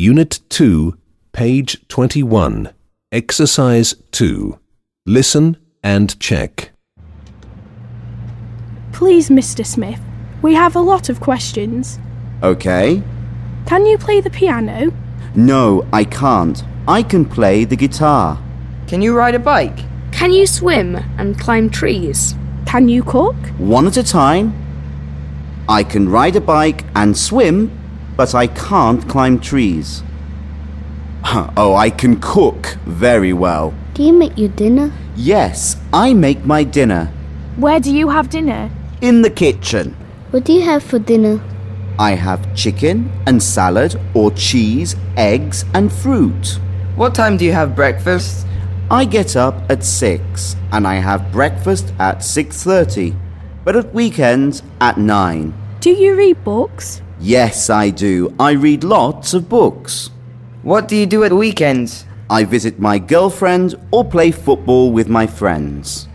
Unit 2, page 21. Exercise 2. Listen and check. Please, Mr. Smith, we have a lot of questions. Okay. Can you play the piano? No, I can't. I can play the guitar. Can you ride a bike? Can you swim and climb trees? Can you cook? One at a time. I can ride a bike and swim, but I can't climb trees. Oh, I can cook very well. Do you make your dinner? Yes, I make my dinner. Where do you have dinner? In the kitchen. What do you have for dinner? I have chicken and salad or cheese, eggs and fruit. What time do you have breakfast? I get up at 6 and I have breakfast at 6:30, but at weekends at 9. Do you read books? Yes, I do. I read lots of books. What do you do at weekends? I visit my girlfriend or play football with my friends.